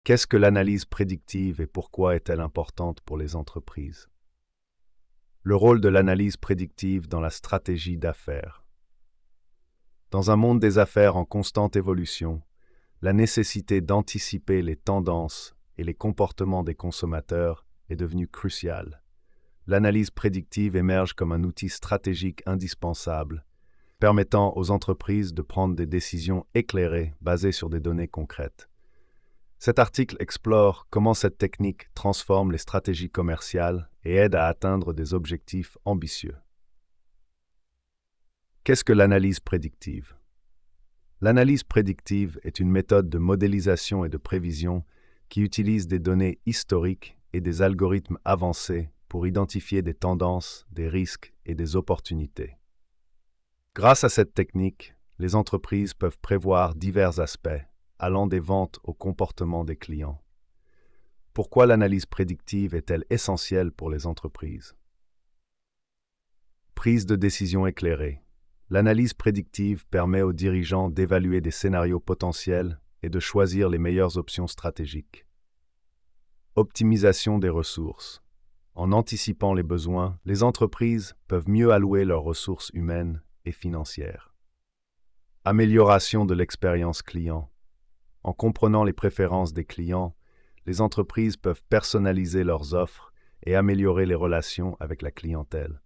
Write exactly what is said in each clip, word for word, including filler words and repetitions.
Qu'est-ce que l'analyse prédictive et pourquoi est-elle importante pour les entreprises? Le rôle de l'analyse prédictive dans la stratégie d'affaires. Dans un monde des affaires en constante évolution, la nécessité d'anticiper les tendances et les comportements des consommateurs est devenue cruciale. L'analyse prédictive émerge comme un outil stratégique indispensable, permettant aux entreprises de prendre des décisions éclairées basées sur des données concrètes. Cet article explore comment cette technique transforme les stratégies commerciales et aide à atteindre des objectifs ambitieux. Qu'est-ce que l'analyse prédictive? L'analyse prédictive est une méthode de modélisation et de prévision qui utilise des données historiques et des algorithmes avancés pour identifier des tendances, des risques et des opportunités. Grâce à cette technique, les entreprises peuvent prévoir divers aspects, allant des ventes au comportement des clients. Pourquoi l'analyse prédictive est-elle essentielle pour les entreprises? Prise de décision éclairée. L'analyse prédictive permet aux dirigeants d'évaluer des scénarios potentiels et de choisir les meilleures options stratégiques. Optimisation des ressources. En anticipant les besoins, les entreprises peuvent mieux allouer leurs ressources humaines et financières. Amélioration de l'expérience client. En comprenant les préférences des clients, les entreprises peuvent personnaliser leurs offres et améliorer les relations avec la clientèle.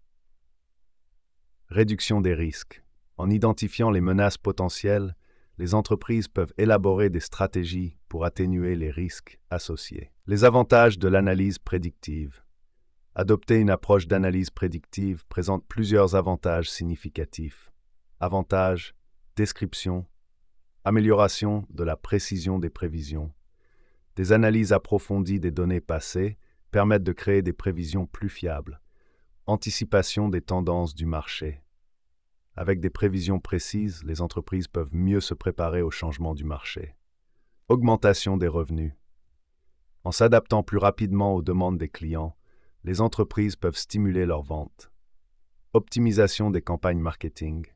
Réduction des risques. En identifiant les menaces potentielles, les entreprises peuvent élaborer des stratégies pour atténuer les risques associés. Les avantages de l'analyse prédictive. Adopter une approche d'analyse prédictive présente plusieurs avantages significatifs. Avantages, description, amélioration de la précision des prévisions. Des analyses approfondies des données passées permettent de créer des prévisions plus fiables. Anticipation des tendances du marché. Avec des prévisions précises, les entreprises peuvent mieux se préparer aux changements du marché. Augmentation des revenus. En s'adaptant plus rapidement aux demandes des clients, les entreprises peuvent stimuler leurs ventes. Optimisation des campagnes marketing.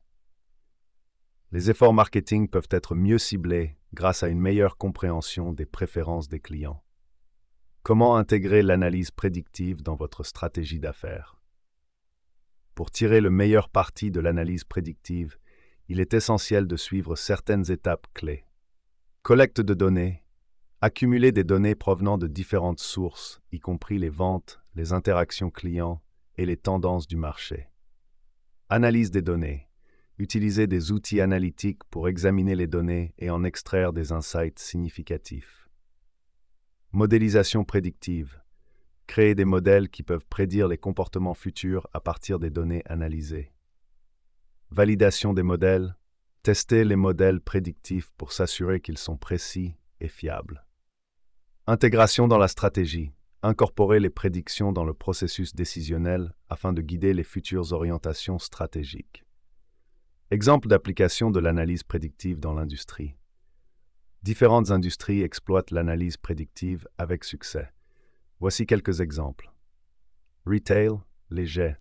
Les efforts marketing peuvent être mieux ciblés grâce à une meilleure compréhension des préférences des clients. Comment intégrer l'analyse prédictive dans votre stratégie d'affaires? Pour tirer le meilleur parti de l'analyse prédictive, il est essentiel de suivre certaines étapes clés. Collecte de données. Accumuler des données provenant de différentes sources, y compris les ventes, les interactions clients et les tendances du marché. Analyse des données. Utiliser des outils analytiques pour examiner les données et en extraire des insights significatifs. Modélisation prédictive. Créer des modèles qui peuvent prédire les comportements futurs à partir des données analysées. Validation des modèles. Tester les modèles prédictifs pour s'assurer qu'ils sont précis et fiables. Intégration dans la stratégie. Incorporer les prédictions dans le processus décisionnel afin de guider les futures orientations stratégiques. Exemple d'application de l'analyse prédictive dans l'industrie. Différentes industries exploitent l'analyse prédictive avec succès. Voici quelques exemples. Retail, léger.